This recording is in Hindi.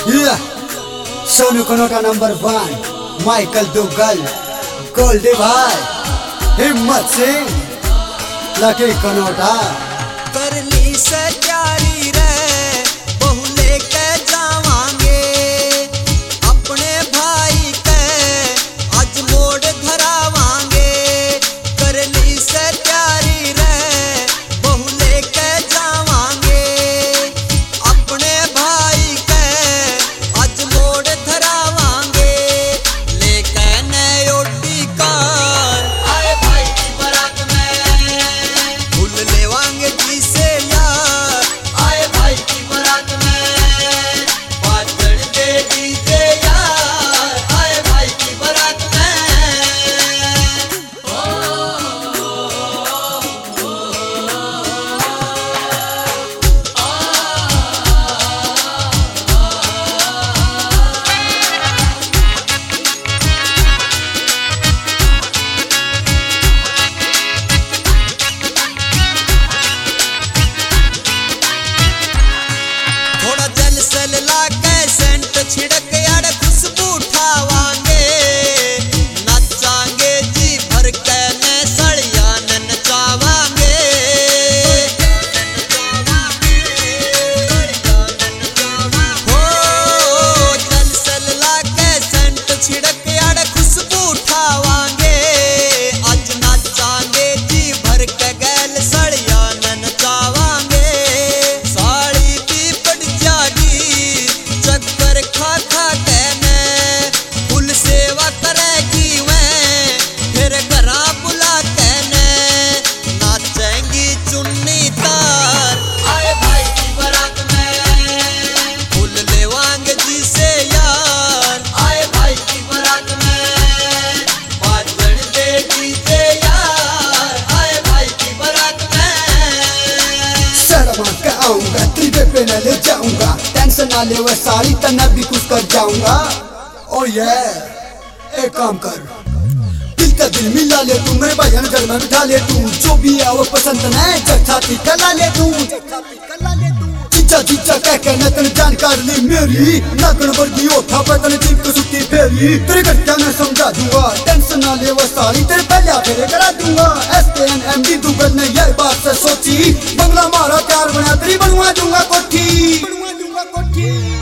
सोनू कनोटा नंबर 1, माइकल दुग्गल, गोल्डी भाई, हिम्मत सिंह, लकी कनोटा। कर ली से तैयारी रे बहु लेके जावांगे अपने भाई के आज मोड़ धरावांगे। कर ली से तैयारी रे बहु लेके जावांगे अपने भाई के आज मोड़ धरावांगे। लेके नयोटी कार आए भाई की बारात में फूल लेवांगे जी से यार आए भाई की बारात में बाजड़ दे डीजे यार आए भाई की बारात में। थोड़ा जल सल लाके सेंट छिड़क यार खुशबू उठावांगे नचांगे जी भर के ने सड़िया नचावांगे। हो जल सल लाके सेंट छिड़क यार खुशबू उठावांगे आज नचांगे जी भर के गैल सड़िया नचावांगे। साड़ी भी पड़ जागी चक्कर खा खा के ने फुल सेवा करेगी वह फिर घरा बुला के ने नाचेंगी चुन्नी तार आए भाई की बारात में फुल लेवांगे जी से यार आए भाई की बारात में बाजड़ दे डीजे यार आए भाई की बारात में। शर्मा के आऊंगा, त्रिवे पे न ले जाऊंगा, टेंशन ना ले वह सारी तना भी कुछ कर जाऊंगा। ओ ये एक काम कर, दिल का दिल मिला ले तू, मेरे भाई घर में बिठा ले तू, जो भी है वो पसंद नहीं जग छाती कला ले तू। जीजा जीजा कह के न तेन जानकार ली मेरी नागन वर्गी ओठा पर तने जीप को सुती फेरी तेरे घर क्या मैं समझा दूंगा। टेंशन ना ले वो सारी तेरे पहले फेरे करा दूंगा। SKNMD दुग्गल ने यह बात से सोची, बंगला मारा प्यार बना तेरी बनवा दूंगा कोठी।